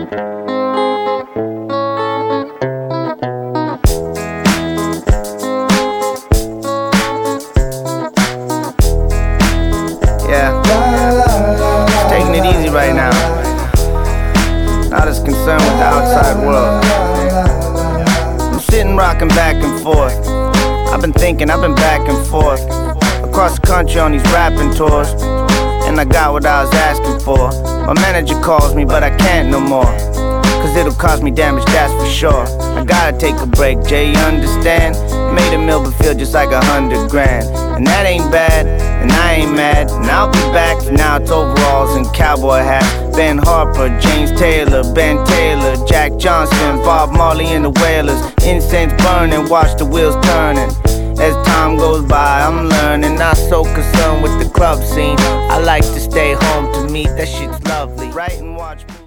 Yeah, just taking it easy right now. Not as concerned with the outside world. I'm sitting rocking back and forth. I've been thinking, I've been back and forth across the country on these rapping tours, and I got what I was asking for. My manager calls me, but I can't no more, cause it'll cause me damage, that's for sure. I gotta take a break, Jay, you understand? Made a meal but feel just like 100 grand, and that ain't bad, and I ain't mad. And I'll be back, now it's overalls and cowboy hats. Ben Harper, James Taylor, Ben Taylor, Jack Johnson, Bob Marley and the Wailers. Incense burning, watch the wheels turning. As time goes by, I'm learning, not so concerned with the club scene. I like to stay home, to me that shit's lovely. Write and watch movies.